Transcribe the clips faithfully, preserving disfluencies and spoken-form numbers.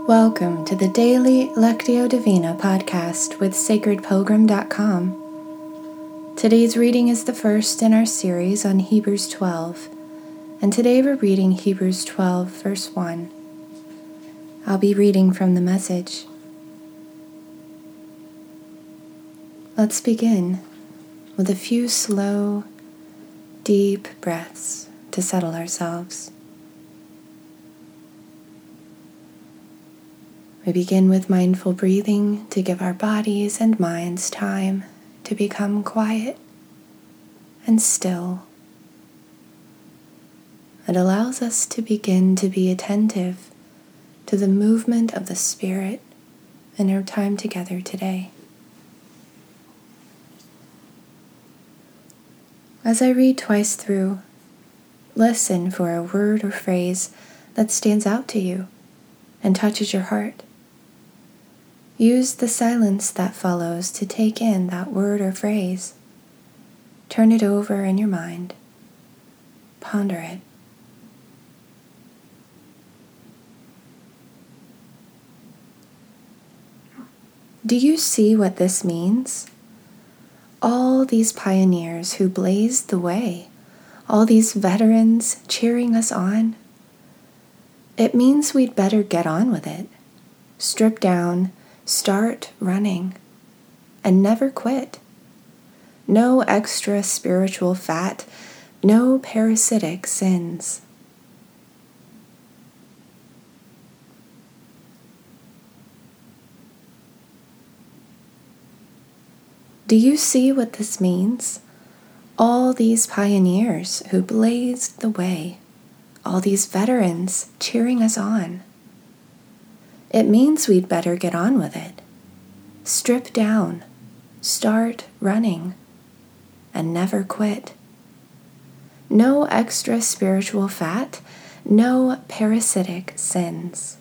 Welcome to the Daily Lectio Divina podcast with sacred pilgrim dot com. Today's reading is the first in our series on Hebrews twelve, and today we're reading Hebrews twelve, verse one. I'll be reading from the Message. Let's begin with a few slow, deep breaths to settle ourselves. We begin with mindful breathing to give our bodies and minds time to become quiet and still. It allows us to begin to be attentive to the movement of the Spirit in our time together today. As I read twice through, listen for a word or phrase that stands out to you and touches your heart. Use the silence that follows to take in that word or phrase. Turn it over in your mind. Ponder it. Do you see what this means? All these pioneers who blazed the way, all these veterans cheering us on. It means we'd better get on with it. Strip down, start running, and never quit. No extra spiritual fat, no parasitic sins. Do you see what this means? All these pioneers who blazed the way, all these veterans cheering us on. It means we'd better get on with it. Strip down, start running, and never quit. No extra spiritual fat, no parasitic sins.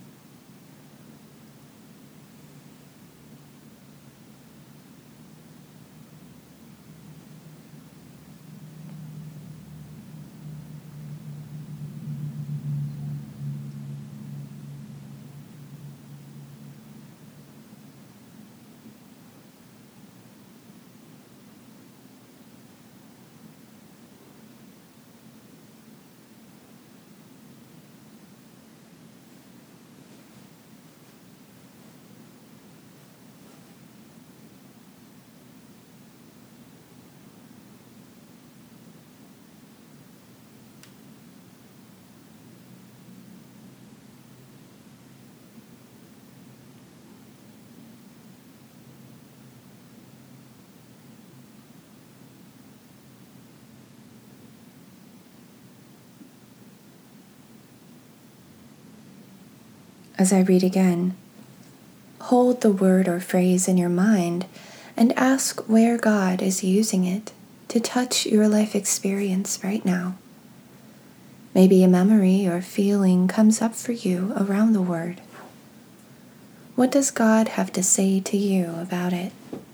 As I read again, hold the word or phrase in your mind and ask where God is using it to touch your life experience right now. Maybe a memory or feeling comes up for you around the word. What does God have to say to you about it?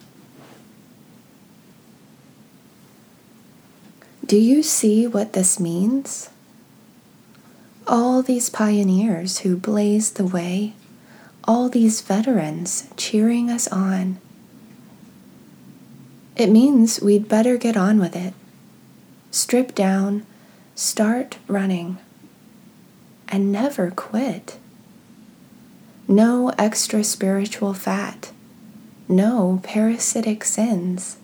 Do you see what this means? All these pioneers who blazed the way, all these veterans cheering us on. It means we'd better get on with it. Strip down, start running, and never quit. No extra spiritual fat, no parasitic sins.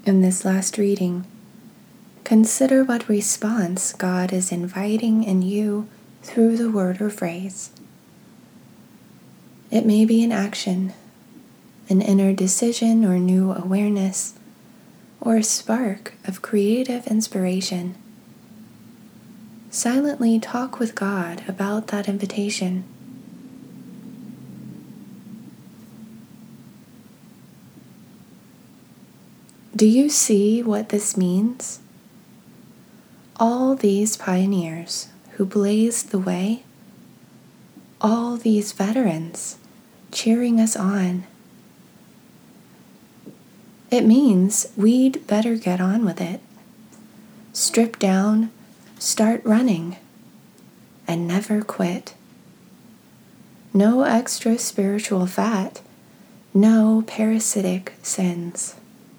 In this last reading, consider what response God is inviting in you through the word or phrase. It may be an action, an inner decision or new awareness, or a spark of creative inspiration. Silently talk with God about that invitation. Do you see what this means? All these pioneers who blazed the way, all these veterans cheering us on. It means we'd better get on with it. Strip down, start running, and never quit. No extra spiritual fat, no parasitic sins.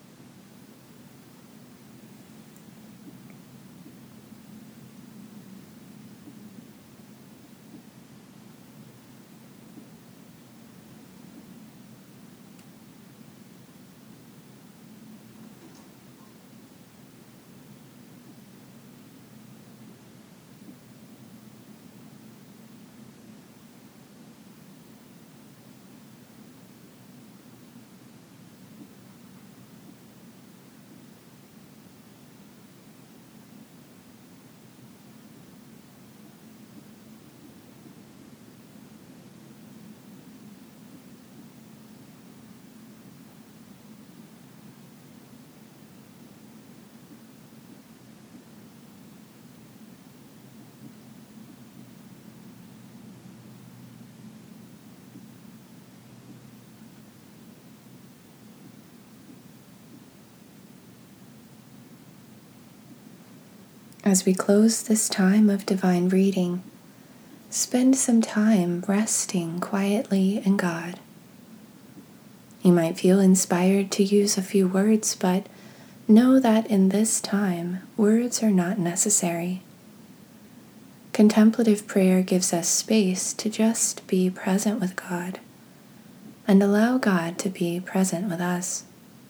As we close this time of divine reading, spend some time resting quietly in God. You might feel inspired to use a few words, but know that in this time, words are not necessary. Contemplative prayer gives us space to just be present with God and allow God to be present with us.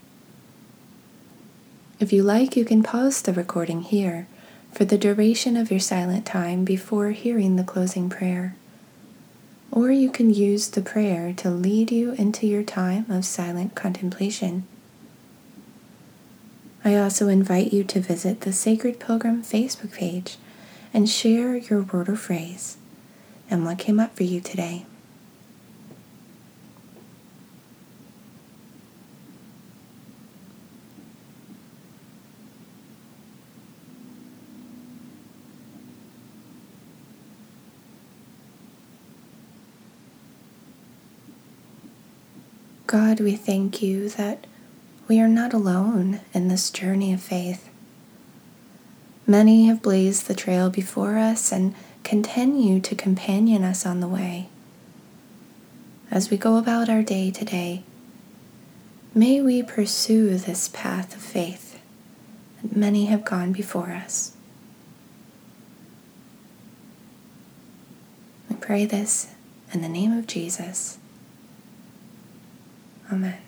If you like, you can pause the recording here for the duration of your silent time before hearing the closing prayer. Or you can use the prayer to lead you into your time of silent contemplation. I also invite you to visit the Sacred Pilgrim Facebook page and share your word or phrase and what came up for you today. God, we thank you that we are not alone in this journey of faith. Many have blazed the trail before us and continue to companion us on the way. As we go about our day today, may we pursue this path of faith that many have gone before us. We pray this in the name of Jesus. Amen.